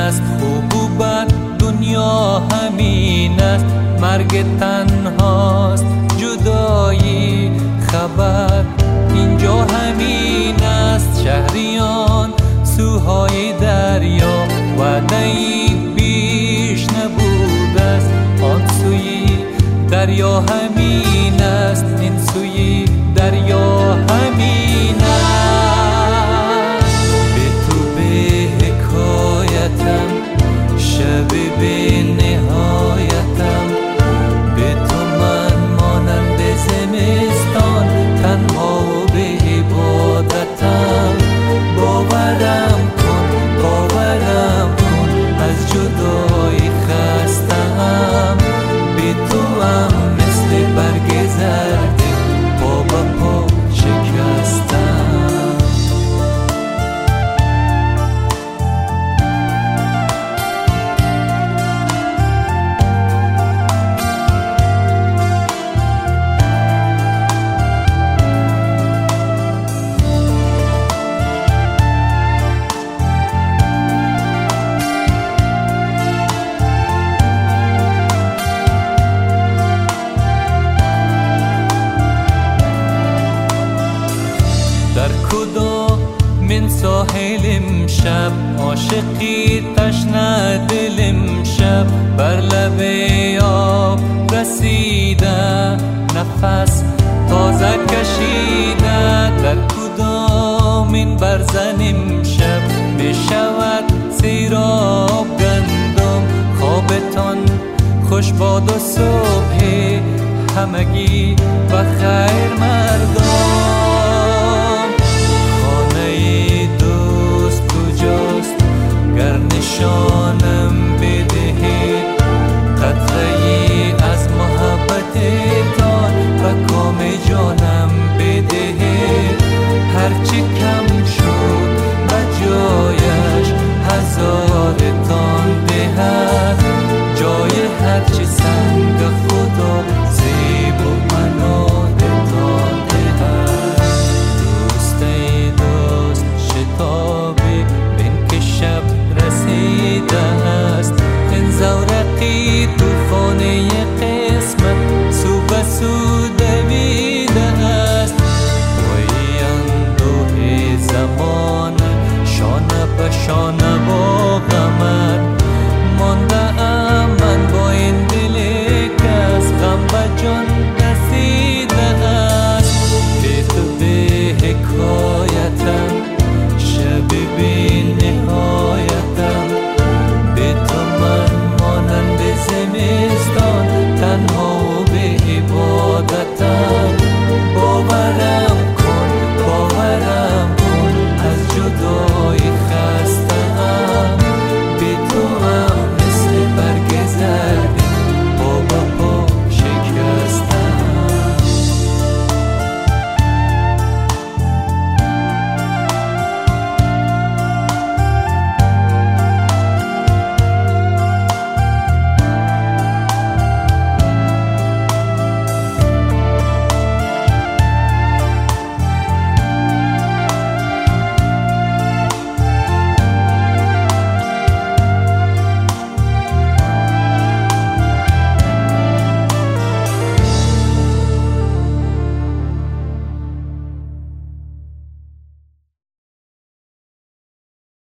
است، خوب و بد دنیا همین است. مرگ تنهاست، جدایی خبر اینجا همین است. شهریان سوهای دریا، وعده‌ای بیش نبوده است. آن سوی دریا همین است، این سوی دریا همین است. به تو به حکایتم، شب به نهایتم، به تو من مانند زمستان، تنها و به عبادتم. باورم کن از جدایی خستم، به تو هم مثل برگ زرد پا به پا شکستم. در کدامین ساحل امشب، عاشقی تشنه دل امشب، بر لب آب رسیده، نفس تازه کشیده. در کدامین برزن امشب، بشود سیراب گندم. خوابتان خوش باد و صبح همگی بخیر مردم. گر نشانم بدهید قطره‌ای از محبتتان، و کام جانم بدهید. هرچی کم شد و جایش هزارتان دهد، جای هرچی سنگ خدا زیب و منادتان دهد. دوست ای دوست شتابی بین که شب رسیده است، این زورقی تو